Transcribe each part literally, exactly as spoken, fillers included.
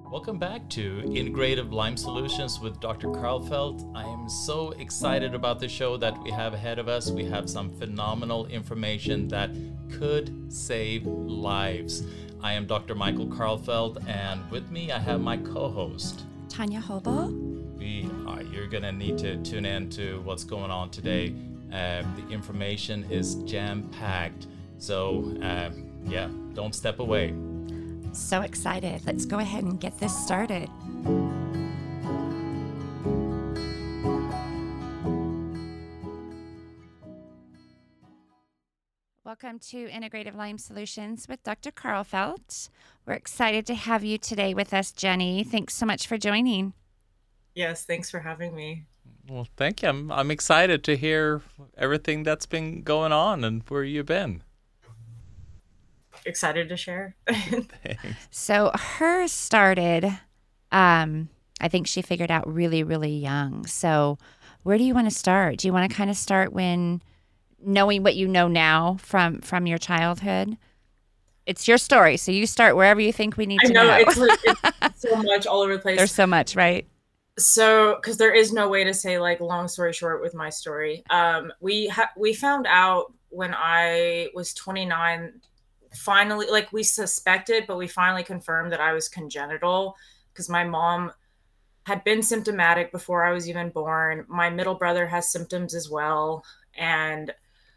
Welcome back to Integrative Lyme Solutions with Doctor Karlfeldt. I am so excited about the show that we have ahead of us. We have some phenomenal information that could save lives. I am Doctor Michael Karlfeldt, and with me I have my co-host, Tanya Hobo. We are, you're going to need to tune in to what's going on today. Uh, the information is jam-packed, so uh, yeah, don't step away. So excited. Let's go ahead and get this started. Welcome to Integrative Lyme Solutions with Doctor Karlfeldt. We're excited to have you today with us, Jenny. Thanks so much for joining. Yes, thanks for having me. Well, thank you. I'm, I'm excited to hear everything that's been going on and where you've been. Excited to share. So hers started, um, I think she figured out really, really young. So where do you want to start? Do you want to kind of start when knowing what you know now from, from your childhood? It's your story, so you start wherever you think we need I to know, know. it's, it's so much all over the place. There's so much, right? So, because there is no way to say, like, long story short with my story. Um, we ha- we found out when I was twenty-nine. Finally, like, we suspected, but we finally confirmed that I was congenital because my mom had been symptomatic before I was even born. My middle brother has symptoms as well. And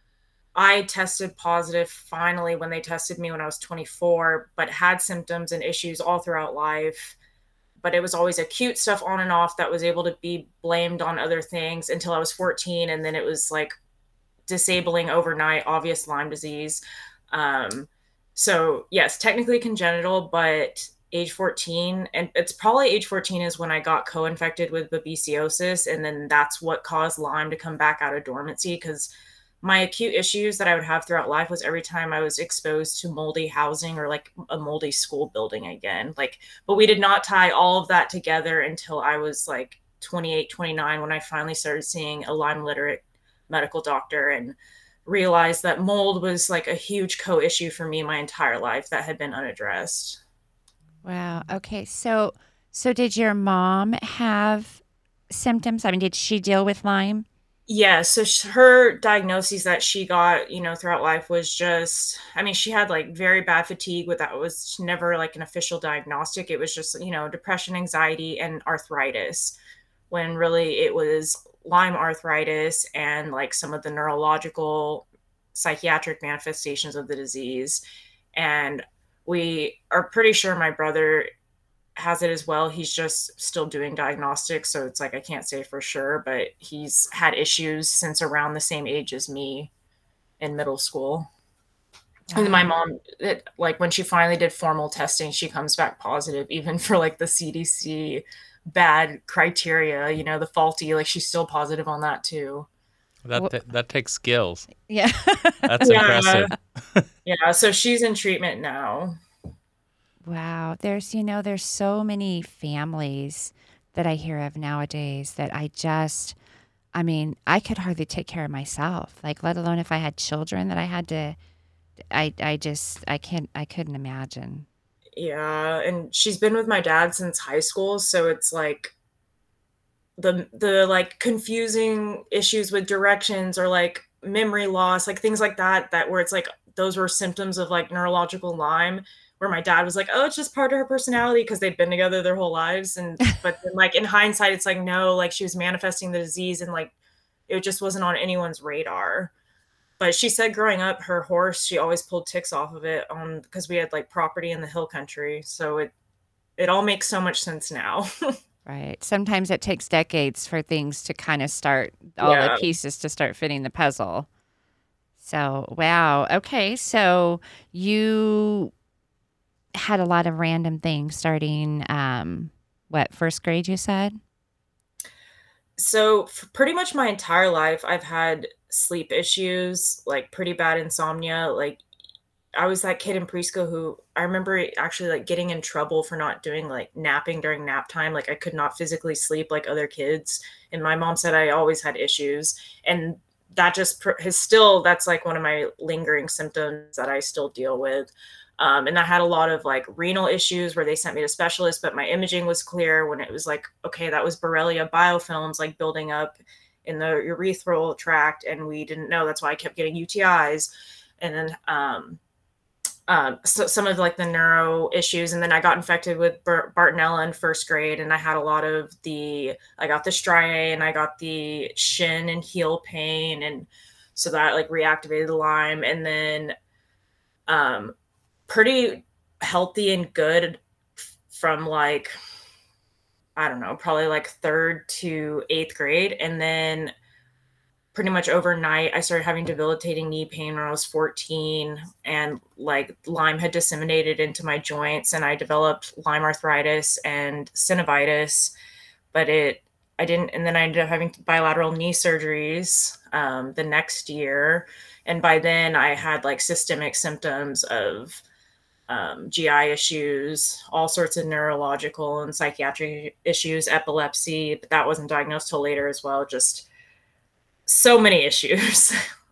I tested positive finally when they tested me when I was twenty-four, but had symptoms and issues all throughout life. But it was always acute stuff on and off that was able to be blamed on other things until I was fourteen. And then it was like disabling overnight, obvious Lyme disease. Um, So yes, technically congenital, but age fourteen, and it's probably age fourteen is when I got co-infected with babesiosis. And then that's what caused Lyme to come back out of dormancy. Cause my acute issues that I would have throughout life was every time I was exposed to moldy housing or like a moldy school building again, like, but we did not tie all of that together until I was like twenty-eight, twenty-nine, when I finally started seeing a Lyme literate medical doctor and realized that mold was like a huge co-issue for me my entire life that had been unaddressed. Wow. Okay. So, so did your mom have symptoms? I mean, did she deal with Lyme? Yeah. So sh- her diagnoses that she got, you know, throughout life was just, I mean, she had like very bad fatigue, but that was never like an official diagnostic. It was just, you know, depression, anxiety, and arthritis, when really it was Lyme arthritis and like some of the neurological psychiatric manifestations of the disease. And we are pretty sure my brother has it as well. He's just still doing diagnostics. So it's like, I can't say for sure, but he's had issues since around the same age as me in middle school. Wow. And my mom, it, like when she finally did formal testing, she comes back positive, even for like the C D C bad criteria, you know, the faulty, like she's still positive on that too. That t- that takes skills. Yeah. That's yeah. impressive. Yeah, so she's in treatment now. Wow. There's, you know, there's so many families that I hear of nowadays that I just, I mean, I could hardly take care of myself, like, let alone if I had children that I had to, I, I just, I can't, I couldn't imagine. Yeah, and she's been with my dad since high school, so it's like the the like confusing issues with directions or like memory loss, like things like that, that where it's like those were symptoms of like neurological Lyme, where my dad was like, oh, it's just part of her personality because they've been together their whole lives. And but then, like, in hindsight, it's like, no, like she was manifesting the disease and like it just wasn't on anyone's radar. But she said growing up, her horse, she always pulled ticks off of it on because we had like property in the hill country. So it it all makes so much sense now. Right. Sometimes it takes decades for things to kind of start, all Yeah. the pieces to start fitting the puzzle. So, wow. Okay. So you had a lot of random things starting, um, what, first grade, you said? So for pretty much my entire life, I've had sleep issues, like pretty bad insomnia. Like I was that kid in preschool who I remember actually like getting in trouble for not doing like napping during nap time. Like I could not physically sleep like other kids. And my mom said I always had issues. And that just pr- has still, that's like one of my lingering symptoms that I still deal with. Um, and I had a lot of like renal issues where they sent me to specialists, but my imaging was clear when it was like, okay, that was Borrelia biofilms like building up in the urethral tract. And we didn't know. That's why I kept getting U T Is. And then um, um, so some of like the neuro issues. And then I got infected with Bar- Bartonella in first grade. And I had a lot of the, I got the striae and I got the shin and heel pain. And so that like reactivated the Lyme. And then um, pretty healthy and good from like, I don't know, probably like third to eighth grade. And then pretty much overnight, I started having debilitating knee pain when I was fourteen, and like Lyme had disseminated into my joints, and I developed Lyme arthritis and synovitis, but it, I didn't, and then I ended up having bilateral knee surgeries um, the next year. And by then I had like systemic symptoms of um, G I issues, all sorts of neurological and psychiatric issues, epilepsy, but that wasn't diagnosed till later as well. Just so many issues,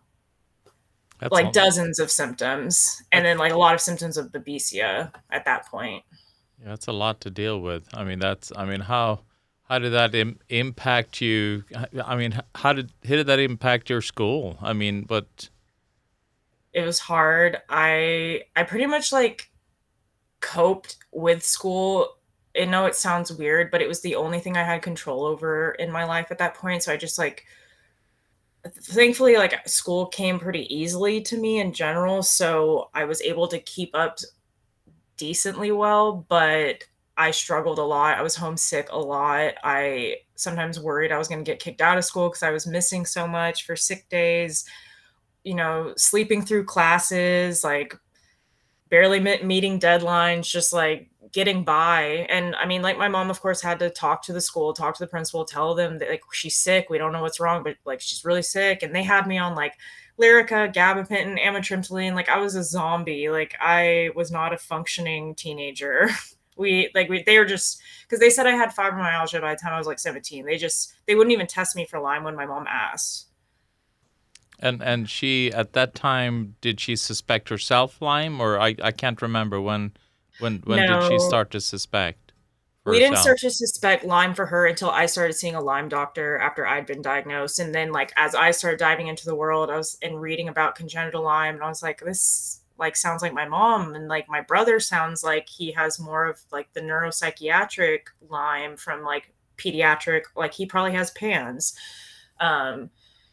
That's like all. dozens of symptoms, and then like a lot of symptoms of babesia at that point. Yeah, that's a lot to deal with. I mean, that's, I mean, how, how did that Im- impact you? I mean, how did, how did that impact your school? I mean, but It was hard. I, I pretty much like coped with school. I know it sounds weird, but it was the only thing I had control over in my life at that point. So I just like, thankfully, like school came pretty easily to me in general. So I was able to keep up decently well, but I struggled a lot. I was homesick a lot. I sometimes worried I was going to get kicked out of school because I was missing so much for sick days, you know, sleeping through classes, like barely meeting deadlines, just like getting by. And I mean, like my mom, of course, had to talk to the school, talk to the principal, tell them that like she's sick. We don't know what's wrong, but like she's really sick. And they had me on like Lyrica, gabapentin, amitriptyline. Like I was a zombie. Like I was not a functioning teenager. we like we they were just because they said I had fibromyalgia by the time I was like seventeen. They just they wouldn't even test me for Lyme when my mom asked. And and she, at that time, did she suspect herself Lyme, or I, I can't remember when when when did she No. start to suspect for We didn't herself? start to suspect Lyme for her until I started seeing a Lyme doctor after I'd been diagnosed. And then like as I started diving into the world, I was and reading about congenital Lyme, and I was like, this like sounds like my mom, and like my brother sounds like he has more of like the neuropsychiatric Lyme from like pediatric, like he probably has PANS. Um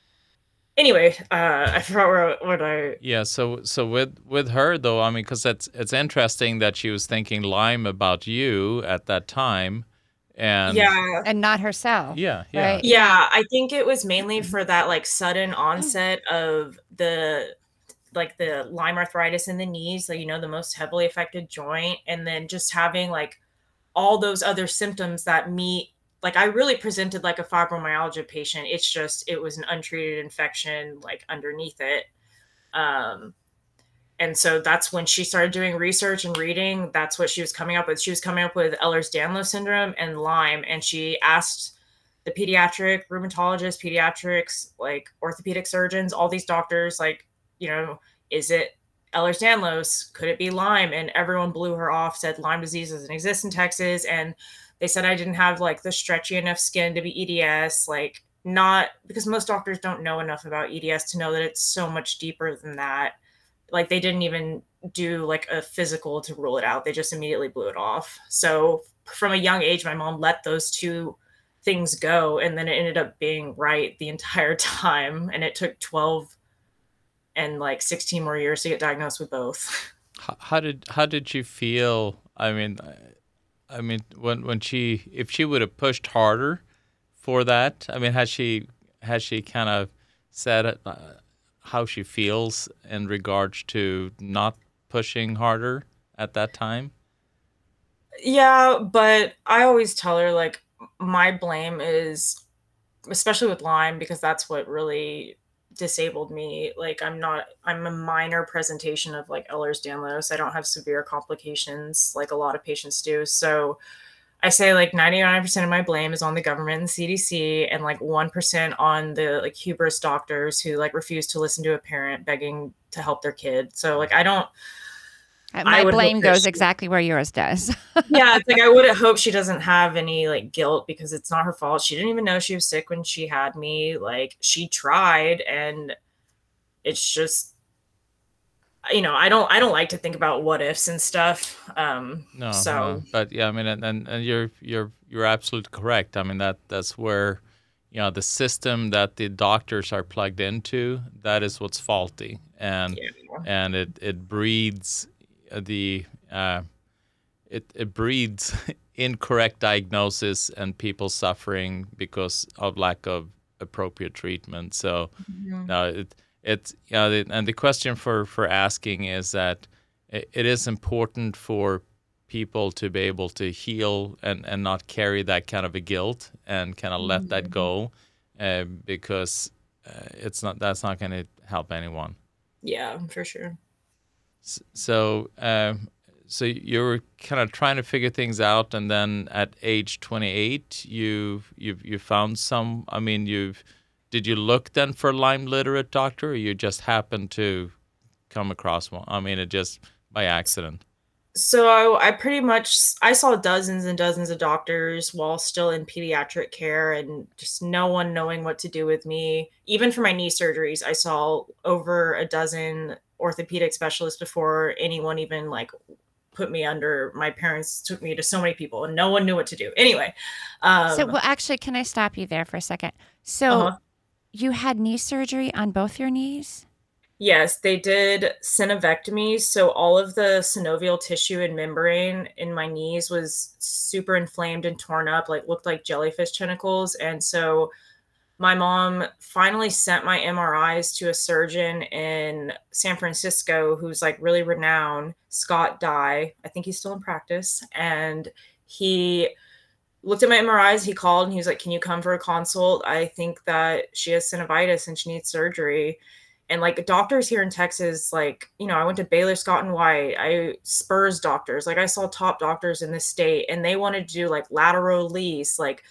anyway, uh, I forgot where, what I. Yeah, so so with with her though, I mean, because it's it's interesting that she was thinking Lyme about you at that time, and Yeah, And not herself. yeah, yeah, Right? yeah. I think it was mainly for that like sudden onset of the like the Lyme arthritis in the knees, so you know the most heavily affected joint, and then just having like all those other symptoms that meet. Like I really presented like a fibromyalgia patient. It's just it was an untreated infection like underneath it. Um, and so that's when she started doing research and reading. That's what she was coming up with. She was coming up with Ehlers-Danlos syndrome and Lyme, and she asked the pediatric rheumatologists, pediatrics, like orthopedic surgeons, all these doctors, like, you know, is it Ehlers-Danlos? Could it be Lyme? And everyone blew her off, said Lyme disease doesn't exist in Texas. And they said I didn't have like the stretchy enough skin to be E D S, like not because most doctors don't know enough about E D S to know that it's so much deeper than that. Like they didn't even do like a physical to rule it out. They just immediately blew it off. So from a young age, my mom let those two things go. And then it ended up being right the entire time. And it took twelve and like sixteen more years to get diagnosed with both. How, how did how did you feel? I mean, I mean, when when she if she would have pushed harder for that, I mean, has she has she kind of said uh, how she feels in regards to not pushing harder at that time? Yeah, but I always tell her like my blame is, especially with Lyme, because that's what really disabled me. Like I'm not, I'm a minor presentation of like Ehlers-Danlos. I don't have severe complications like a lot of patients do. So I say like ninety-nine percent of my blame is on the government and the C D C, and like one percent on the like hubris doctors who like refuse to listen to a parent begging to help their kid. So like I don't, Uh, I My would hope blame that goes she- exactly where yours does. yeah, it's like I would hope she doesn't have any like guilt because it's not her fault. She didn't even know she was sick when she had me. Like she tried, and it's just, you know, I don't I don't like to think about what ifs and stuff. Um, No, so no, but yeah, I mean, and, and, and you're you're you're absolutely correct. I mean that that's where, you know, the system that the doctors are plugged into, that is what's faulty, and yeah. and it it breeds the uh, it it breeds incorrect diagnosis and people suffering because of lack of appropriate treatment. So Mhm. no, it it's you know, the, and the question for for asking is that it, it is important for people to be able to heal and and not carry that kind of a guilt and kind of let that go, uh, because uh, it's not that's not going to help anyone. Yeah, for sure. S- So, um, so you were kind of trying to figure things out, and then at age twenty-eight, you you you found some. I mean, you've did you look then for a Lyme literate doctor, or you just happened to come across one? I mean, it just by accident. So I, I pretty much I saw dozens and dozens of doctors while still in pediatric care, and just no one knowing what to do with me. Even for my knee surgeries, I saw over a dozen orthopedic specialists before anyone even like put me under. My parents took me to so many people, and no one knew what to do. Anyway, um, So, well, actually, can I stop you there for a second? So, uh-huh. you had knee surgery on both your knees? Yes, they did synovectomy. So all of the synovial tissue and membrane in my knees was super inflamed and torn up, like looked like jellyfish tentacles. And so my mom finally sent my M R Is to a surgeon in San Francisco who's like really renowned, Scott Dye. I think he's still in practice. And he looked at my M R Is. He called and he was like, "Can you come for a consult? I think that she has synovitis and she needs surgery." And like doctors here in Texas, like, you know, I went to Baylor Scott and White, I Spurs doctors, like I saw top doctors in this state, and they wanted to do like lateral release, like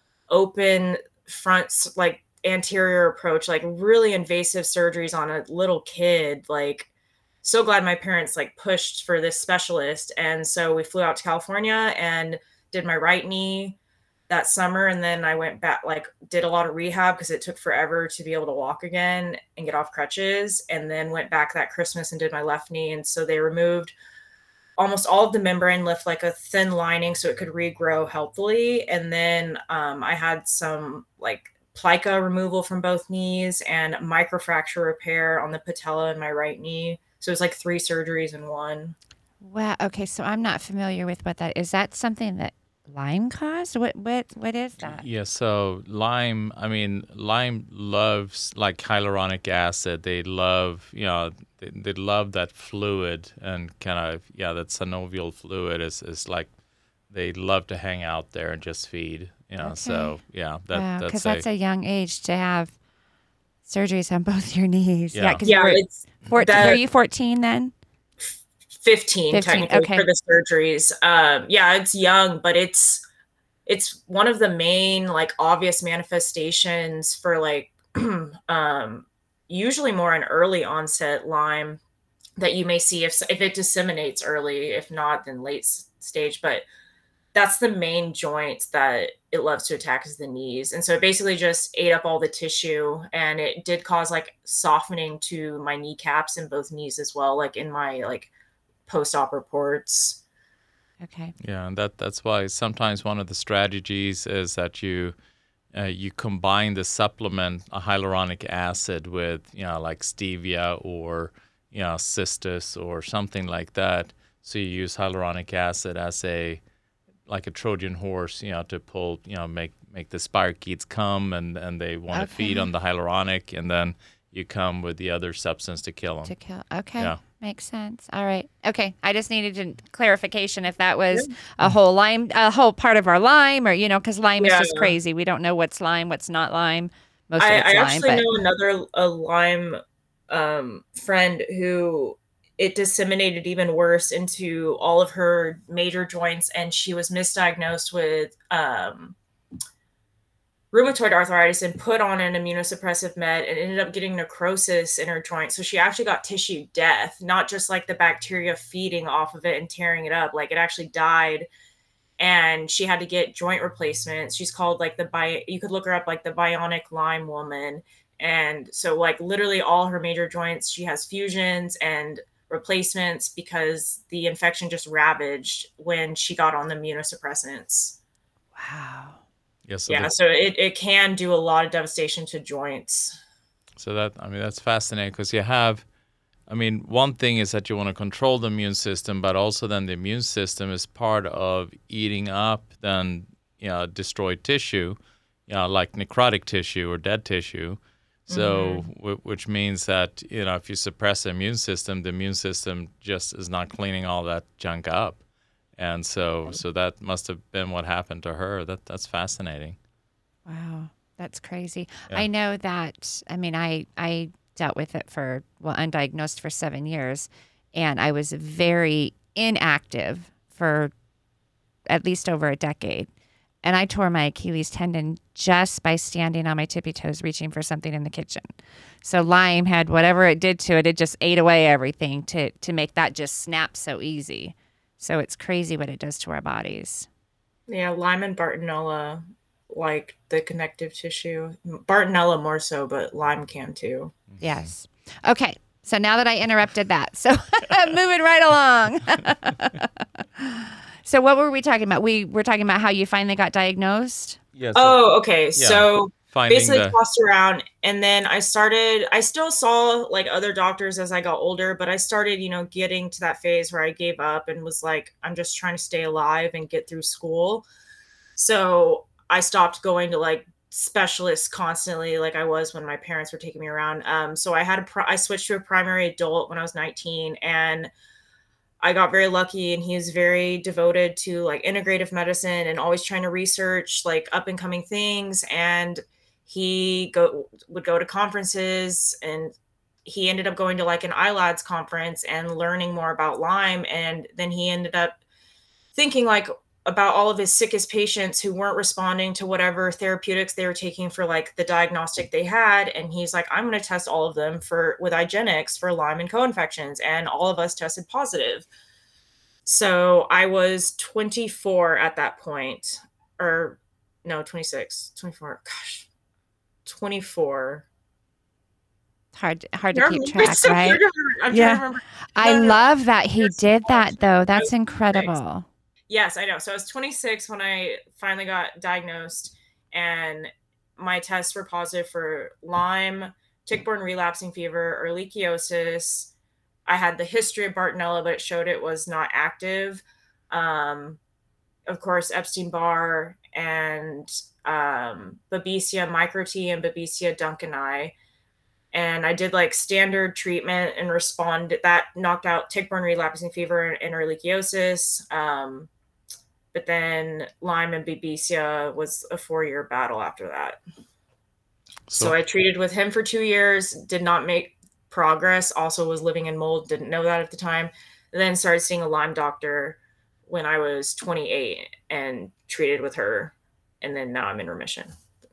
open fronts, like anterior approach, like really invasive surgeries on a little kid. Like, so glad my parents like pushed for this specialist. And so we flew out to California and did my right knee that summer, and then I went back, like did a lot of rehab because it took forever to be able to walk again and get off crutches, and then went back that Christmas and did my left knee. And so they removed almost all of the membrane, left like a thin lining so it could regrow healthily. And then um, I had some like plica removal from both knees and microfracture repair on the patella in my right knee. So it was like three surgeries in one. Wow. Okay, so I'm not familiar with what that is. That something that Lyme caused? What what what is that? Yeah, so Lyme, I mean, Lyme loves like hyaluronic acid. They love, you know, they, they love that fluid and kind of, yeah, that synovial fluid is, is like they love to hang out there and just feed, you know. Okay. So, yeah, that, Wow, that's because a, that's a young age to have surgeries on both your knees. Yeah. Yeah, because Yeah, you were it's fourteen. that- Are you fourteen then? fifteen, fifteen, technically okay. for the surgeries. Um, yeah, it's young, but it's it's one of the main like obvious manifestations for like um, usually more an early onset Lyme that you may see if if it disseminates early. If not, then late s- stage. But that's the main joint that it loves to attack is the knees. And so it basically just ate up all the tissue, and it did cause like softening to my kneecaps and both knees as well, like in my like post-op reports. Okay. yeah, and that that's why sometimes one of the strategies is that you uh, you combine the supplement a hyaluronic acid with, you know, like stevia or, you know, cistus or something like that. So you use hyaluronic acid as a like a Trojan horse, you know, to pull, you know, make make the spirochetes come and and they want to feed Okay. on the hyaluronic, and then you come with the other substance to kill them. To kill. Okay. Yeah. Makes sense. All right. Okay. I just needed to, clarification if that was a whole Lyme, a whole part of our Lyme, or, you know, because Lyme is just Yeah. crazy. We don't know what's Lyme, what's not Lyme. Most I, of it's I Lyme, actually but know another a Lyme um, friend who it disseminated even worse into all of her major joints, and she was misdiagnosed with um, rheumatoid arthritis and put on an immunosuppressive med and ended up getting necrosis in her joint. So she actually got tissue death, not just like the bacteria feeding off of it and tearing it up. Like it actually died, and she had to get joint replacements. She's called like the bi- you could look her up, like the bionic Lyme woman. And so like literally all her major joints, she has fusions and replacements because the infection just ravaged when she got on the immunosuppressants. Wow. Yeah, so, yeah, the, so it, it can do a lot of devastation to joints. So that, I mean, that's fascinating because you have, I mean, one thing is that you want to control the immune system, but also then the immune system is part of eating up then, you know, destroyed tissue, you know, like necrotic tissue or dead tissue. So, mm-hmm. w- which means that, you know, if you suppress the immune system, the immune system just is not cleaning all that junk up. And so, so that must have been what happened to her. That that's fascinating. Wow, that's crazy. Yeah. I know that. I mean, I I dealt with it for well, undiagnosed for seven years, and I was very inactive for at least over a decade. And I tore my Achilles tendon just by standing on my tippy toes, reaching for something in the kitchen. So Lyme had whatever it did to it; it just ate away everything to to make that just snap so easy. So it's crazy what it does to our bodies. Yeah, Lyme and Bartonella, like the connective tissue. Bartonella more so, but Lyme can too. Yes. Okay. So now that I interrupted that, so moving right along. So what were we talking about? We were talking about how you finally got diagnosed? Yes. Oh, okay. Yeah. So Finding basically the... tossed around, and then I started, I still saw like other doctors as I got older, but I started, you know, getting to that phase where I gave up and was like, I'm just trying to stay alive and get through school. So I stopped going to like specialists constantly like I was when my parents were taking me around. Um, so I had a, I switched to a primary adult when I was nineteen, and I got very lucky, and he was very devoted to like integrative medicine and always trying to research like up and coming things. And he go would go to conferences, and he ended up going to like an I L A D S conference and learning more about Lyme. And then he ended up thinking like about all of his sickest patients who weren't responding to whatever therapeutics they were taking for like the diagnostic they had. And he's like, I'm going to test all of them for with IGeneX for Lyme and co-infections. And all of us tested positive. So I was twenty-four at that point, or no, twenty-six, twenty-four, gosh, twenty-four. Hard, hard to keep track, so right? I'm yeah. trying to remember. I no, no, love that he There's did that though. That's twenty-six. incredible. Yes, I know. So I was twenty-six when I finally got diagnosed, and my tests were positive for Lyme, tick-borne relapsing fever, ehrlichiosis. I had the history of Bartonella, but it showed it was not active. Um, of course, Epstein-Barr and um, Babesia microti and Babesia duncani. And I did like standard treatment and responded. That knocked out tick-borne relapsing fever and ehrlichiosis. Um, but then Lyme and Babesia was a four-year battle after that. So, so I treated with him for two years, did not make progress, also was living in mold, didn't know that at the time. And then started seeing a Lyme doctor when I was twenty-eight and treated with her. And then now I'm in remission.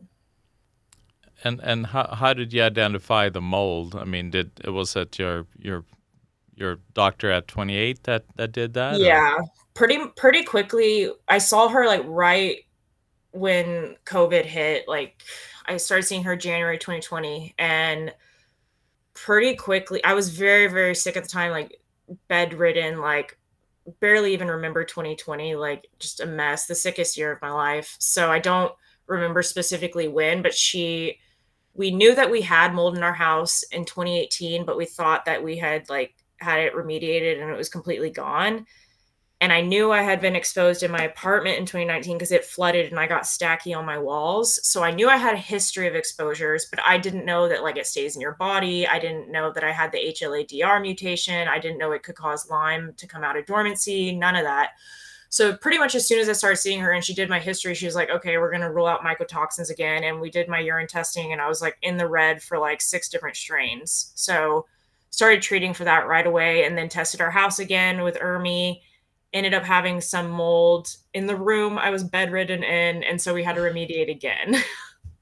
And and how how did you identify the mold? I mean, did it was it your your your doctor at twenty-eight that that did that? Yeah, or? pretty pretty quickly. I saw her like right when COVID hit. Like I started seeing her January twenty twenty, and pretty quickly, I was very very sick at the time, like bedridden, like barely even remember twenty twenty, like just a mess, the sickest year of my life. So I don't remember specifically when, but she. We knew that we had mold in our house in twenty eighteen, but we thought that we had like had it remediated and it was completely gone. And I knew I had been exposed in my apartment in twenty nineteen because it flooded and I got stacky on my walls. So I knew I had a history of exposures, but I didn't know that like it stays in your body. I didn't know that I had the H L A D R mutation. I didn't know it could cause Lyme to come out of dormancy, none of that. So pretty much as soon as I started seeing her and she did my history, she was like, okay, we're going to rule out mycotoxins again. And we did my urine testing and I was like in the red for like six different strains. So started treating for that right away, and then tested our house again with E R M I. Ended up having some mold in the room I was bedridden in. And so we had to remediate again.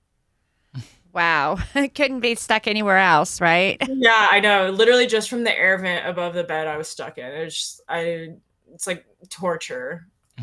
Wow. It couldn't be stuck anywhere else, right? Yeah, I know. Literally just from the air vent above the bed I was stuck in. It's just, I, it's like torture.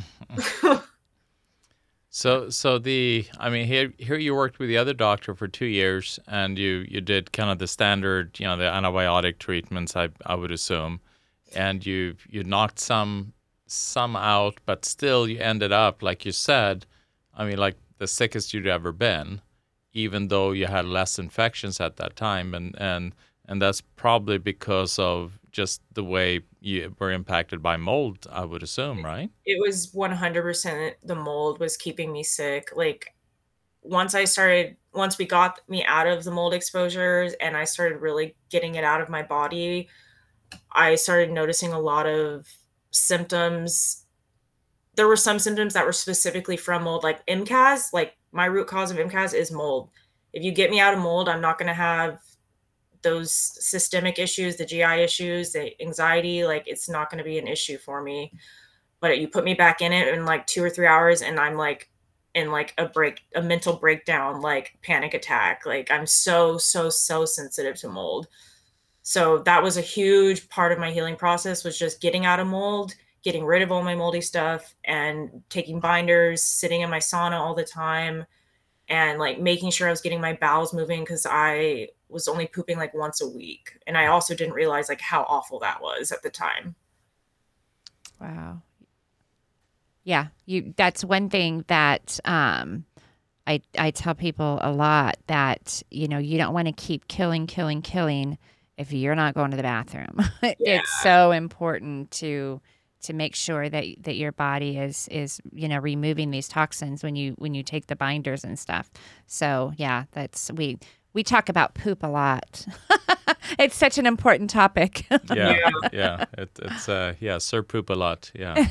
So, so the, I mean, here, here you worked with the other doctor for two years, and you, you did kind of the standard, you know, the antibiotic treatments, I, I would assume, and you, you knocked some, some out, but still you ended up, like you said, I mean, like the sickest you'd ever been, even though you had less infections at that time, and and and that's probably because of just the way you were impacted by mold, I would assume, right? It was one hundred percent the mold was keeping me sick. Like once I started, once we got me out of the mold exposures and I started really getting it out of my body, I started noticing a lot of symptoms. There were some symptoms that were specifically from mold, like M C A S. Like my root cause of M C A S is mold. If you get me out of mold, I'm not going to have those systemic issues, the G I issues, the anxiety. Like it's not going to be an issue for me. But you put me back in it in like two or three hours and I'm like in like a break, a mental breakdown, like panic attack. Like I'm so, so, so sensitive to mold. So that was a huge part of my healing process, was just getting out of mold, getting rid of all my moldy stuff, and taking binders, sitting in my sauna all the time, and like making sure I was getting my bowels moving, because I was only pooping like once a week. And I also didn't realize like how awful that was at the time. Wow. Yeah, you. That's one thing that um, I I tell people a lot, that you know you don't want to keep killing, killing, killing if you're not going to the bathroom. Yeah. It's so important to to make sure that that your body is is you know removing these toxins when you when you take the binders and stuff. So yeah, that's we we talk about poop a lot. It's such an important topic. Yeah, yeah, it, it's uh, yeah, sir poop a lot. Yeah.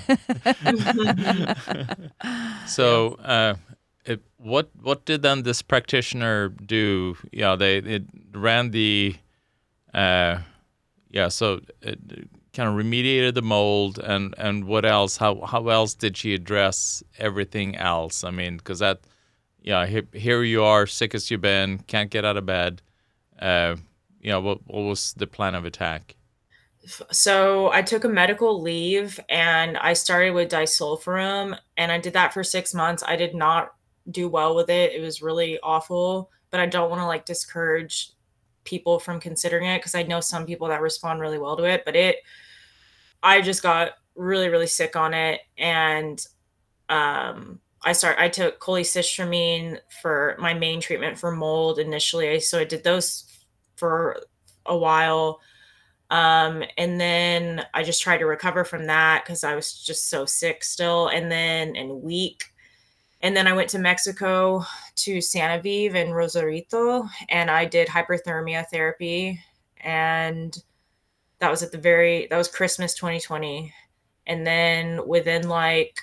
So, uh, it, what what did then this practitioner do? Yeah, they it ran the, uh, yeah. So it kind of remediated the mold, and, and what else? How how else did she address everything else? I mean, because that, yeah, here, here you are, sick as you've been, can't get out of bed. Uh, you know, what what was the plan of attack? So I took a medical leave and I started with disulfiram, and I did that for six months. I did not do well with it. It was really awful, but I don't want to like discourage people from considering it, because I know some people that respond really well to it, but it, I just got really, really sick on it. And um, I start, I took cholecystramine for my main treatment for mold initially. So I did those for a while. Um, and then I just tried to recover from that because I was just so sick still, and then and weak. And then I went to Mexico to Santa Vive and Rosarito, and I did hyperthermia therapy. And that was at the very, that was Christmas twenty twenty. And then within like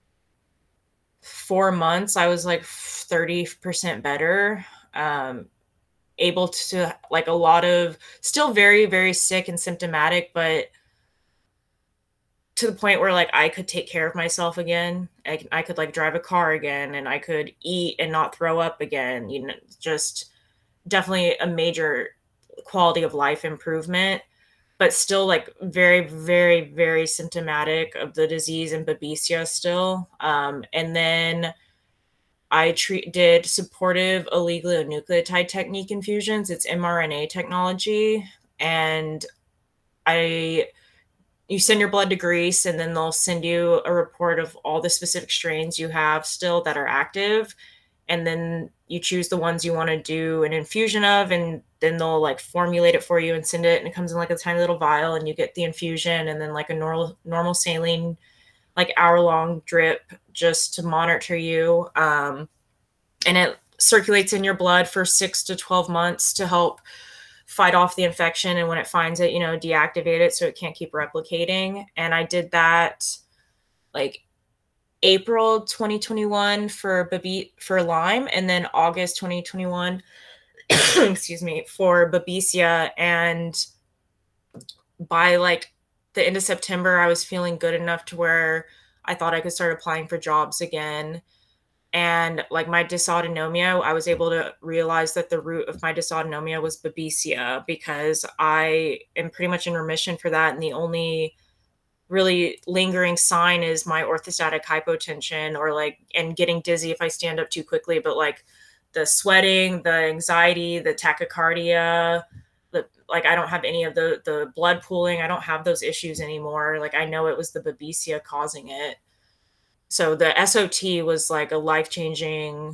four months, I was like thirty percent better. Um, able to like a lot of, still very, very sick and symptomatic, but to the point where like I could take care of myself again. I, I could like drive a car again, and I could eat and not throw up again. You know, just definitely a major quality of life improvement, but still like very, very, very symptomatic of the disease and Babesia still. Um, and then I treat, did supportive oligonucleotide technique infusions. It's mRNA technology. And I, you send your blood to Greece, and then they'll send you a report of all the specific strains you have still that are active. And then you choose the ones you want to do an infusion of, and then they'll like formulate it for you and send it. And it comes in like a tiny little vial, and you get the infusion, and then like a normal, normal saline, like hour long drip just to monitor you. Um, and it circulates in your blood for six to twelve months to help fight off the infection. And when it finds it, you know, deactivate it so it can't keep replicating. And I did that like April twenty twenty-one for Babe- for Lyme, and then August twenty twenty-one, excuse me, for Babesia. And by like the end of September, I was feeling good enough to where I thought I could start applying for jobs again. And like my dysautonomia, I was able to realize that the root of my dysautonomia was babesia, because I am pretty much in remission for that. And the only really lingering sign is my orthostatic hypotension, or like, and getting dizzy if I stand up too quickly. But like the sweating, the anxiety, the tachycardia, the, like, I don't have any of the, the blood pooling. I don't have those issues anymore. Like, I know it was the babesia causing it. So the S O T was like a life-changing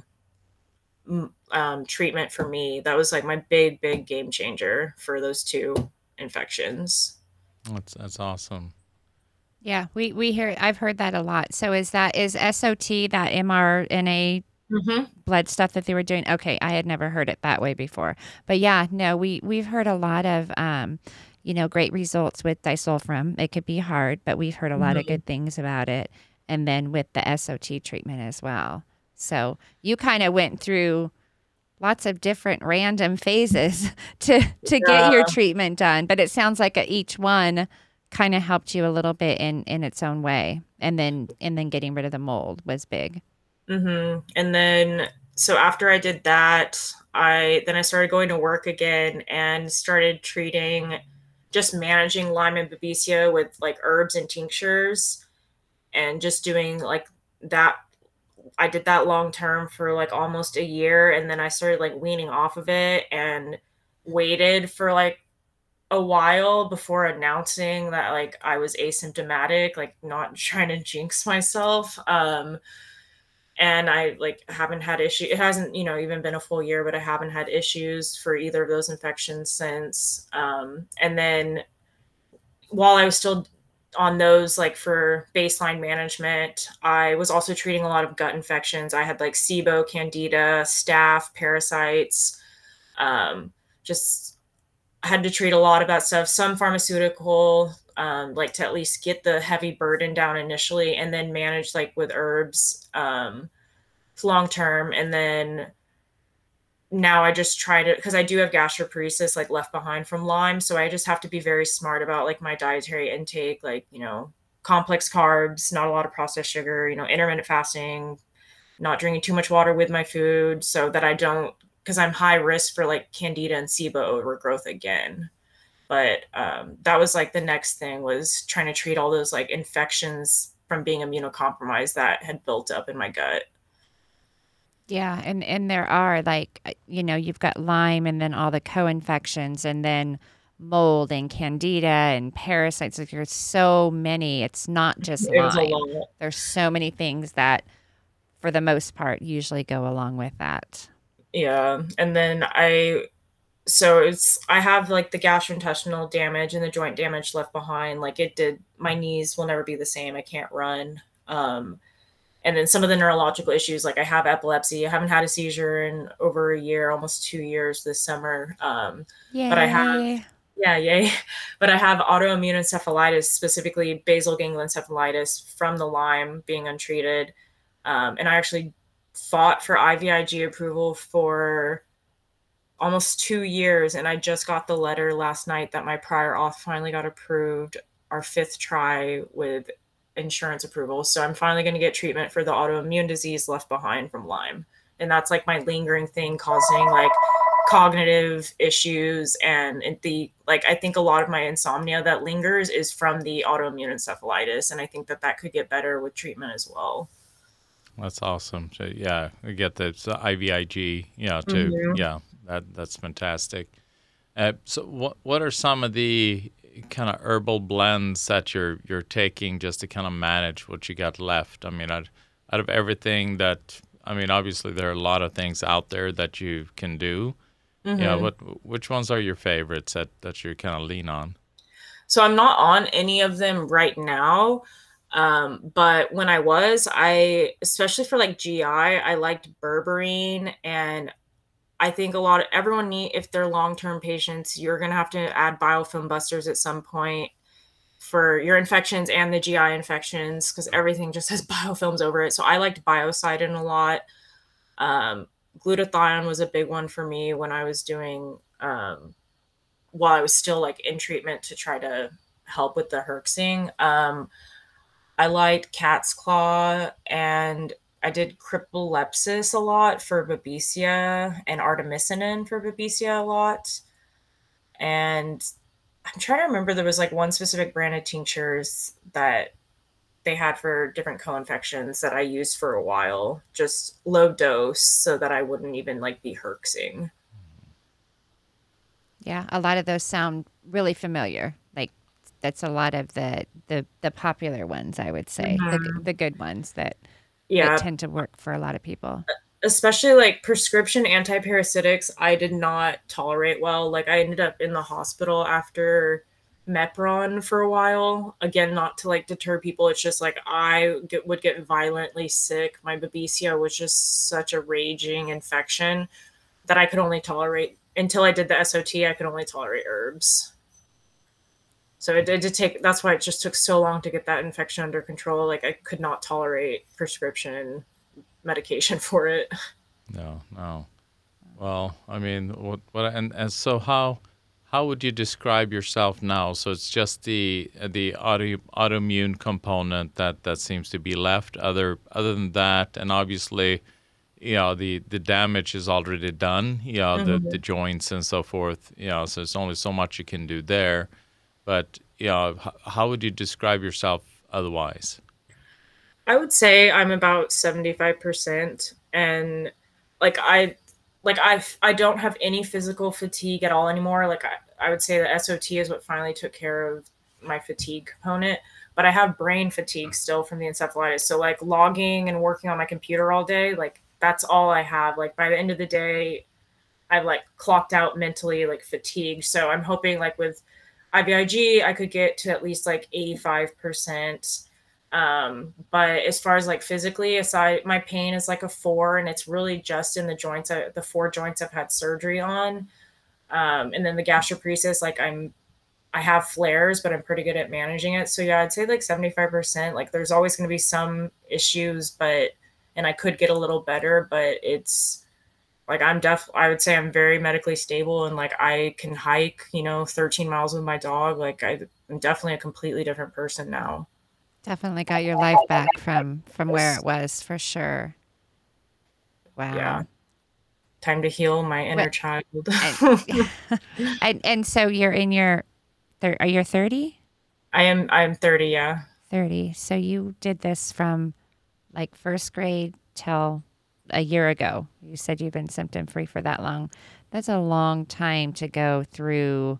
um, treatment for me. That was like my big, big game changer for those two infections. That's that's awesome. Yeah, we we hear. I've heard that a lot. So is that is S O T that mRNA Mm-hmm. blood stuff that they were doing? Okay, I had never heard it that way before. But yeah, no, we we've heard a lot of um, you know, great results with disulfiram. It could be hard, but we've heard a lot Mm-hmm. of good things about it. And then with the S O T treatment as well. So you kind of went through lots of different random phases to to get your Yeah. treatment done. But it sounds like each one kind of helped you a little bit in in its own way. And then and then getting rid of the mold was big. Mm-hmm. And then, so after I did that, I then I started going to work again and started treating, just managing Lyme and babesia with like herbs and tinctures, and just doing like that. I did that long term for like almost a year, and then I started like weaning off of it and waited for like a while before announcing that like I was asymptomatic, like not trying to jinx myself. Um, and I like haven't had issue. It hasn't, you know, even been a full year, but I haven't had issues for either of those infections since. Um, and then while I was still on those, like for baseline management, I was also treating a lot of gut infections. I had like SIBO, Candida, staph, parasites. Um, just had to treat a lot of that stuff. Some pharmaceutical, um, like to at least get the heavy burden down initially, and then manage like with herbs um, long term. And then now I just try to, because I do have gastroparesis like left behind from Lyme. So I just have to be very smart about like my dietary intake, like, you know, complex carbs, not a lot of processed sugar, you know, intermittent fasting, not drinking too much water with my food, so that I don't, because I'm high risk for like Candida and SIBO overgrowth again. But um, that was like the next thing, was trying to treat all those like infections from being immunocompromised that had built up in my gut. Yeah, and and there are like uh, you know, you've got Lyme and then all the co-infections and then mold and candida and parasites. Like there's so many. It's not just It was a Lyme. lot. There's so many things that for the most part usually go along with that. Yeah. And then I, so it's, I have like the gastrointestinal damage and the joint damage left behind. Like it did, my knees will never be the same. I can't run. Um, and then some of the neurological issues, like I have epilepsy. I haven't had a seizure in over a year, almost two years this summer. Um, but I have, Yay. yeah, yay. But I have autoimmune encephalitis, specifically basal ganglion encephalitis from the Lyme being untreated. Um, and I actually fought for I V I G approval for almost two years. And I just got the letter last night that my prior auth finally got approved, our fifth try with insurance approval. So I'm finally going to get treatment for the autoimmune disease left behind from Lyme. And that's like my lingering thing causing like cognitive issues. And the, like, I think a lot of my insomnia that lingers is from the autoimmune encephalitis. And I think that that could get better with treatment as well. That's awesome. So, yeah, we get the so I V I G, yeah, too. Mm-hmm. Yeah, that that's fantastic. Uh, so what what are some of the kind of herbal blends that you're you're taking just to kind of manage what you got left? I mean, out, out of everything that, I mean, obviously there are a lot of things out there that you can do. Mm-hmm. Yeah, what which ones are your favorites that, that you kind of lean on? So I'm not on any of them right now. Um, but when I was, I, especially for like G I, I liked berberine. And I think a lot of everyone need, if they're long-term patients, you're going to have to add biofilm busters at some point for your infections and the G I infections, because everything just has biofilms over it. So I liked biocidin a lot. Um, glutathione was a big one for me when I was doing, um, while I was still like in treatment to try to help with the herxing. Um, I liked cat's claw, and I did cripolepsis a lot for Babesia and artemisinin for Babesia a lot. And I'm trying to remember, there was like one specific brand of tinctures that they had for different co-infections that I used for a while, just low dose so that I wouldn't even like be herxing. Yeah, a lot of those sound really familiar. Like that's a lot of the the, the popular ones, I would say, mm-hmm. the the good ones that, yeah. that tend to work for a lot of people. Especially like prescription antiparasitics, I did not tolerate well. Like I ended up in the hospital after Mepron for a while. Again, not to like deter people. It's just like I get, would get violently sick. My Babesia was just such a raging infection that I could only tolerate, until I did the S O T, I could only tolerate herbs. So it, it did take, that's why it just took so long to get that infection under control. Like I could not tolerate prescription medication for it. No, no. Well, I mean, what, what, and, and so how, how would you describe yourself now? So it's just the the auto, autoimmune component that, that seems to be left. Other other than that, and obviously, you know, the, the damage is already done. You know, mm-hmm. the the joints and so forth. You know, so it's only so much you can do there. But you know, h- how would you describe yourself otherwise? I would say I'm about seventy-five percent, and like I. Like I, I don't have any physical fatigue at all anymore. Like I, I would say the S O T is what finally took care of my fatigue component, but I have brain fatigue still from the encephalitis. So like logging and working on my computer all day, like that's all I have. Like by the end of the day, I've like clocked out mentally, like fatigued. So I'm hoping like with I V I G, I could get to at least like eighty-five percent. Um, but as far as like physically, aside, my pain is like a four, and it's really just in the joints, I, the four joints I've had surgery on. Um, and then the gastroparesis, like I'm, I have flares, but I'm pretty good at managing it. So yeah, I'd say like seventy-five percent. Like there's always going to be some issues, but, and I could get a little better, but it's like, I'm def, I would say I'm very medically stable, and like I can hike, you know, thirteen miles with my dog. Like I, I'm definitely a completely different person now. Definitely got your life back from, from where it was, for sure. Wow. Yeah. Time to heal my inner what, child. and, and and so you're in your, thir- are you thirty? I am, I'm thirty, yeah. thirty. So you did this from like first grade till a year ago. You said you've been symptom free for that long. That's a long time to go through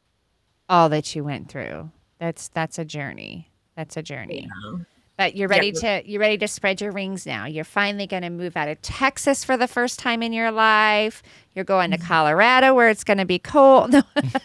all that you went through. That's, that's a journey. That's a journey. Yeah. But you're ready yeah. to you're ready to spread your wings now. You're finally going to move out of Texas for the first time in your life. You're going to Colorado where it's going to be cold.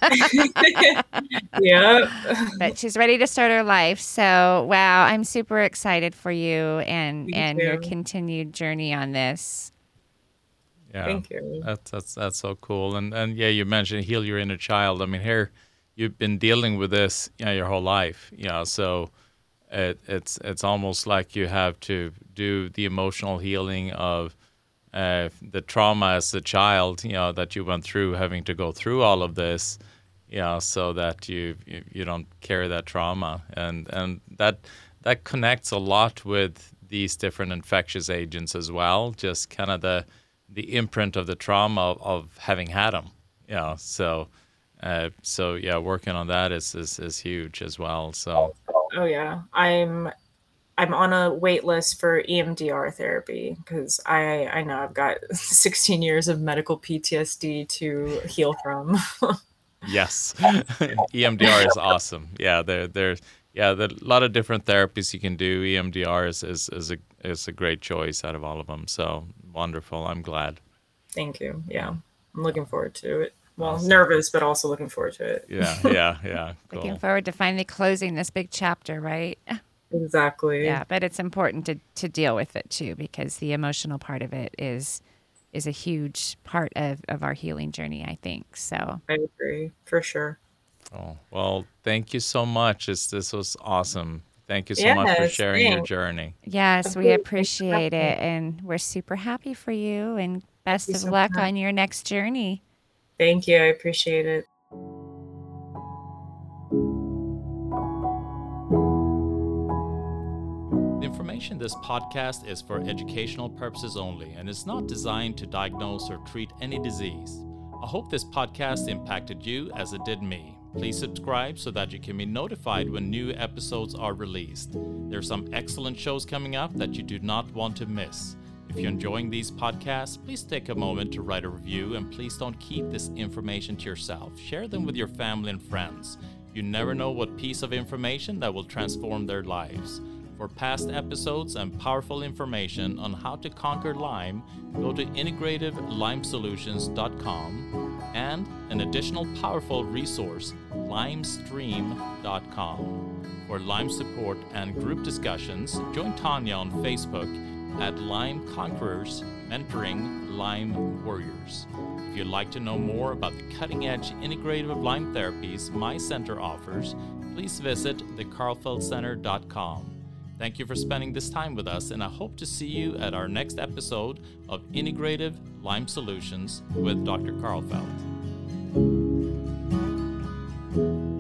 Yeah. But she's ready to start her life. So, wow, I'm super excited for you and Me and too. your continued journey on this. Yeah. Thank you. That's that's that's so cool. And and yeah, you mentioned heal your inner child. I mean, here you've been dealing with this, you know, your whole life. You know, so it, it's it's almost like you have to do the emotional healing of uh, the trauma as a child, you know, that you went through, having to go through all of this, you know, so that you you, you don't carry that trauma, and and that that connects a lot with these different infectious agents as well. Just kind of the the imprint of the trauma of, of having had them, you know, so. Uh, so yeah, working on that is, is is huge as well. So oh yeah, I'm I'm on a wait list for E M D R therapy because I I know I've got sixteen years of medical P T S D to heal from. Yes, E M D R is awesome. Yeah, there there's yeah there a lot of different therapies you can do. E M D R is is is a is a great choice out of all of them. So wonderful. I'm glad. Thank you. Yeah, I'm looking forward to it. Well, Awesome. Nervous, but also looking forward to it. Yeah, yeah, yeah. Cool. Looking forward to finally closing this big chapter, right? Exactly. Yeah, but it's important to, to deal with it too, because the emotional part of it is is a huge part of, of our healing journey, I think. So I agree, for sure. Oh, well, thank you so much. This this was awesome. Thank you so yes, much for sharing thanks. your journey. Yes, we appreciate it, and we're super happy for you, and best of so luck much. on your next journey. Thank you. I appreciate it. The information information in this podcast is for educational purposes only and is not designed to diagnose or treat any disease. I hope this podcast impacted you as it did me. Please subscribe so that you can be notified when new episodes are released. There are some excellent shows coming up that you do not want to miss. If you're enjoying these podcasts, please take a moment to write a review, and please don't keep this information to yourself. Share them with your family and friends. You never know what piece of information that will transform their lives. For past episodes and powerful information on how to conquer Lyme, go to integrative lyme solutions dot com, and an additional powerful resource, lyme stream dot com. For Lyme support and group discussions, join Tanya on Facebook at Lyme Conquerors, mentoring Lyme warriors. If you'd like to know more about the cutting-edge integrative Lyme therapies my center offers, please visit the karlfeldt center dot com. Thank you for spending this time with us, and I hope to see you at our next episode of Integrative Lyme Solutions with Doctor Karlfeldt.